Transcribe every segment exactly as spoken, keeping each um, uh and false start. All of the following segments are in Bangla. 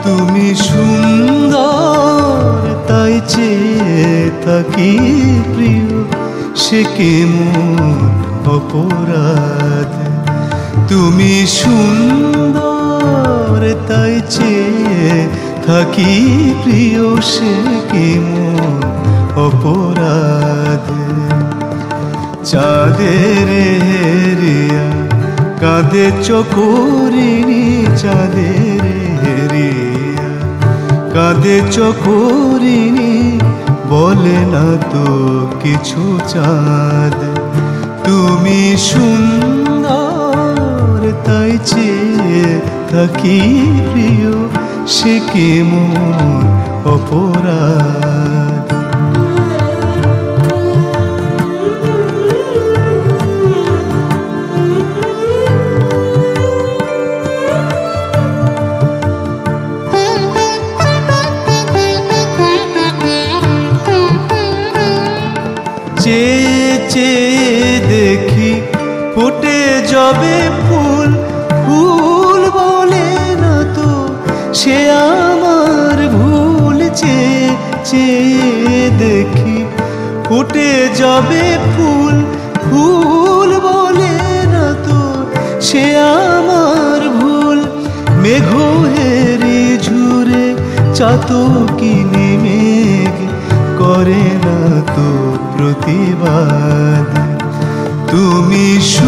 তুমি সুন্দর তাই চেয়ে থাকি প্রিয়, সে কেমন অপরাধ। তুমি সুন্দর তাই চেয়ে থাকি প্রিয়, সে কেমন অপরাধ। চাঁদের হেরিয়া কাঁদে চকরিনী, চাঁদের হেরিয়া কাঁদে চকরিনী, বলে না তো কিছু চাঁদ। তুমি সুন্দর তাই চেয়ে থাকি প্রিয়, সে কেমন অপরাধ। চেয়ে চেয়ে দেখি ফুটে যাবে ফুল, ফুল বলে না তো সে আমার ভুল। চেয়ে চেয়ে দেখি ফুটে যাবে ফুল, ফুল বলে না তো সে আমার ভুল। মেঘ হেরি ঝুরে চাতকিনি মেঘ করে না তো প্রতিবাদ। তুমি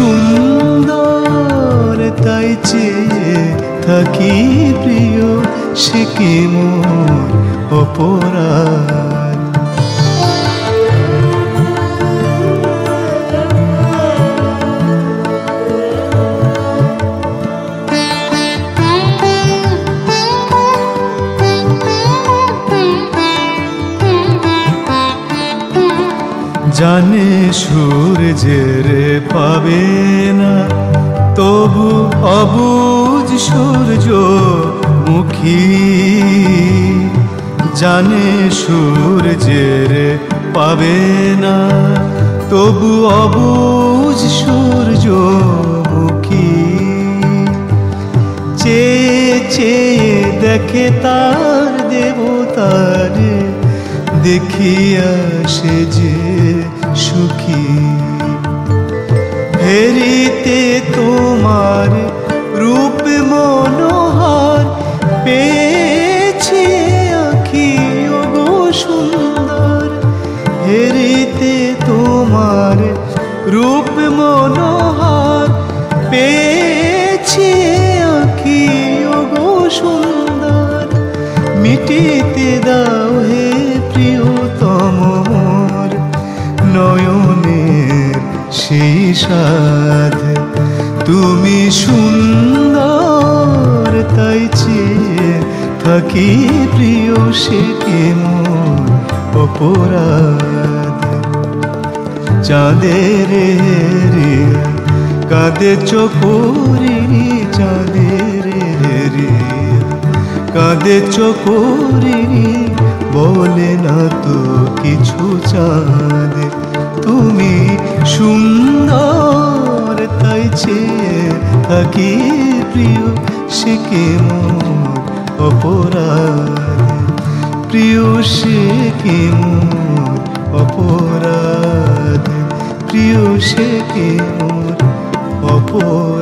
সুন্দর তাই চেয়ে থাকি প্রিয়, সে কেমন অপরাধ। জানে সূর্যের পাবে না তবু অবুঝ সূর্যমুখী। জানে সূর্যের পাবে না তবু অবুঝ সূর্যমুখী। চেয়ে চেয়ে দেখে তার দেবতার, দেখিয়া সে যে সুখী। হেরিতে তোমার রূপ মনোহর, পেয়েছি আঁখি ওগো সুন্দর। হেরিতে তোমার রূপ মনোহর, পেয়েছি আঁখি ওগো সুন্দর। মিটিতে দাও হে প্রিয়তম মোর নয়নের সেই সাধ। তুমি সুন্দর তাই চেয়ে থাকি প্রিয়, সে কেমন অপরাধ। চাঁদের হেরিয়া কাঁদে চকরিনী, চাঁদের হেরিয়া কাঁদে চকরিনী, বলে না তো কিছু চাঁদ। তুমি সুন্দর তাই চেয়ে থাকি প্রিয়, সে কেমন অপরাধ। প্রিয় সে কেমন অপরাধ, প্রিয় সে কেমন অপরাধ।